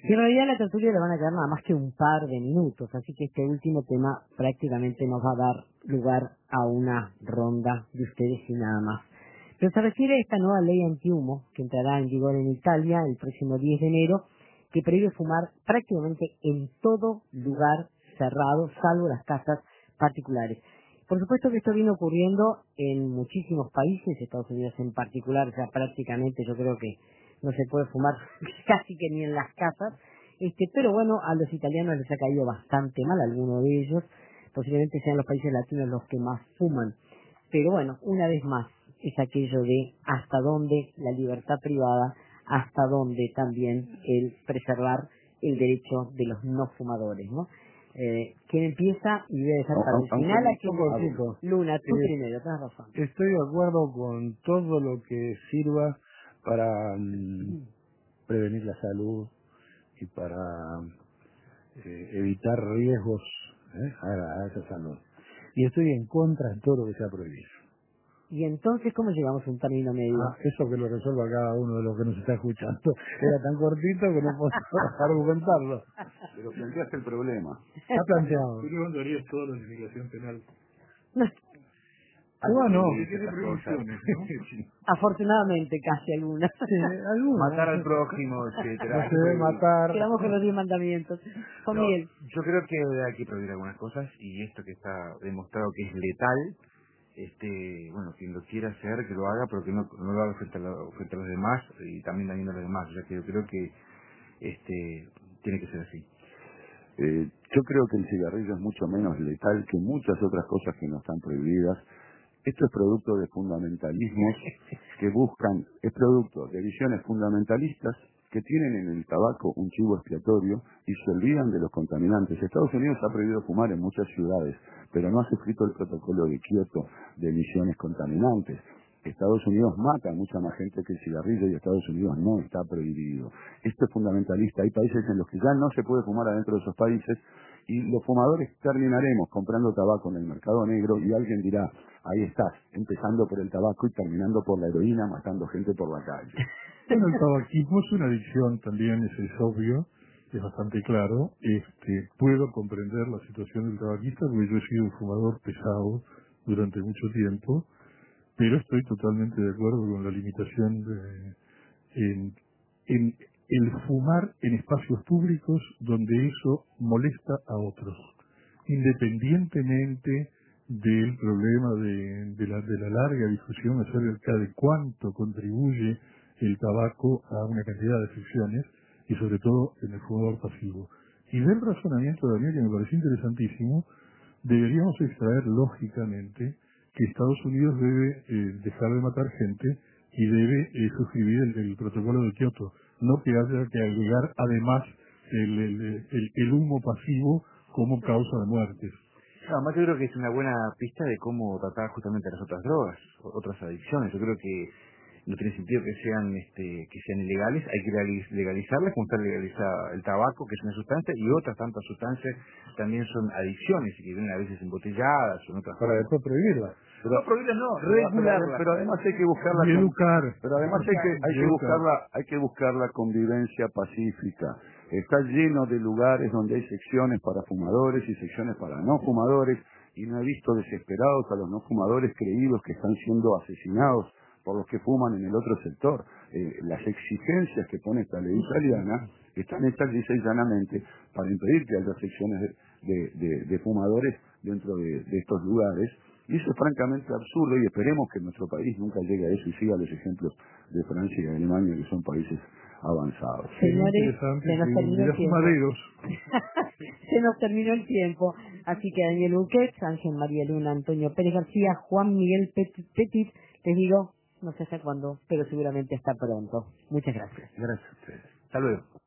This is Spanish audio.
Y en realidad la tertulia le van a quedar nada más que un par de minutos, así que este último tema prácticamente nos va a dar lugar a una ronda de ustedes y nada más. Pero se refiere a esta nueva ley antihumo que entrará en vigor en Italia el próximo 10 de enero, que prohíbe fumar prácticamente en todo lugar cerrado, salvo las casas particulares. Por supuesto que esto viene ocurriendo en muchísimos países, Estados Unidos en particular, ya prácticamente yo creo que no se puede fumar casi que ni en las casas, pero bueno, a los italianos les ha caído bastante mal, algunos de ellos, posiblemente sean los países latinos los que más fuman, pero bueno, una vez más, es aquello de hasta dónde la libertad privada, hasta dónde también el preservar el derecho de los no fumadores, ¿no? ¿Quién empieza? Y voy a dejar para el final a Luna, tú primero, tienes razón. Estoy de acuerdo con todo lo que sirva para prevenir la salud y para evitar riesgos a esa salud. Y estoy en contra de todo lo que sea prohibido. Y entonces, ¿cómo llegamos a un término medio? Eso que lo resuelva cada uno de los que nos está escuchando. Era tan cortito que no puedo argumentarlo. Pero planteaste el problema. Está planteado. ¿Tú levantarías toda la legislación penal? Bueno, Tiene prohibiciones, ¿no? Afortunadamente, casi algunas. Sí, algunas. Matar al prójimo, etcétera. No se debe matar. Quedamos con los 10 mandamientos. Con Miguel. Yo creo que hay que prohibir algunas cosas y esto que está demostrado que es letal, bueno, quien lo quiera hacer, que lo haga, pero que no lo haga frente a los demás y también dañando a los demás. O sea que yo creo que tiene que ser así. Yo creo que el cigarrillo es mucho menos letal que muchas otras cosas que no están prohibidas. Esto es producto de fundamentalismos que buscan, es producto de visiones fundamentalistas que tienen en el tabaco un chivo expiatorio y se olvidan de los contaminantes. Estados Unidos ha prohibido fumar en muchas ciudades, pero no ha suscrito el protocolo de Kioto de emisiones contaminantes. Estados Unidos mata a mucha más gente que el cigarrillo y Estados Unidos no está prohibido. Esto es fundamentalista. Hay países en los que ya no se puede fumar adentro de esos países y los fumadores terminaremos comprando tabaco en el mercado negro y alguien dirá, ahí estás, empezando por el tabaco y terminando por la heroína, matando gente por la calle. Bueno, el tabaquismo es una adicción también, es obvio, es bastante claro. Puedo comprender la situación del tabaquista porque yo he sido un fumador pesado durante mucho tiempo, pero estoy totalmente de acuerdo con la limitación en el fumar en espacios públicos donde eso molesta a otros, independientemente del problema de la larga discusión acerca de cuánto contribuye el tabaco a una cantidad de afecciones y sobre todo en el fumador pasivo. Y del razonamiento de Daniel, que me pareció interesantísimo, deberíamos extraer lógicamente que Estados Unidos debe dejar de matar gente y debe suscribir el protocolo de Kioto, no que haya que agregar además el humo pasivo como causa de muertes. Además yo creo que es una buena pista de cómo tratar justamente las otras drogas, otras adicciones. Yo creo que no tiene sentido que sean ilegales, hay que legalizarlas, como está legalizada el tabaco, que es una sustancia, y otras tantas sustancias también son adicciones, y que vienen a veces embotelladas o en otras para después prohibirlas. Pero, no prohibirlas no, regularlas. Pero además hay que buscar la pero además hay que buscar la convivencia pacífica. Está lleno de lugares donde hay secciones para fumadores y secciones para no fumadores, y no he visto desesperados a los no fumadores creídos que están siendo asesinados por los que fuman en el otro sector. Las exigencias que pone esta ley italiana están hechas lisa y llanamente para impedir que haya secciones de fumadores dentro de estos lugares, y eso es francamente absurdo, y esperemos que nuestro país nunca llegue a eso y siga los ejemplos de Francia y de Alemania, que son países avanzados. Señores, se nos terminó el tiempo. Se nos terminó el tiempo. Así que Daniel Buquet, Ángel María Luna, Antonio Pérez García, Juan Miguel Petit, les digo, no sé hasta cuándo, pero seguramente hasta pronto. Muchas gracias. Gracias a ustedes. Hasta luego.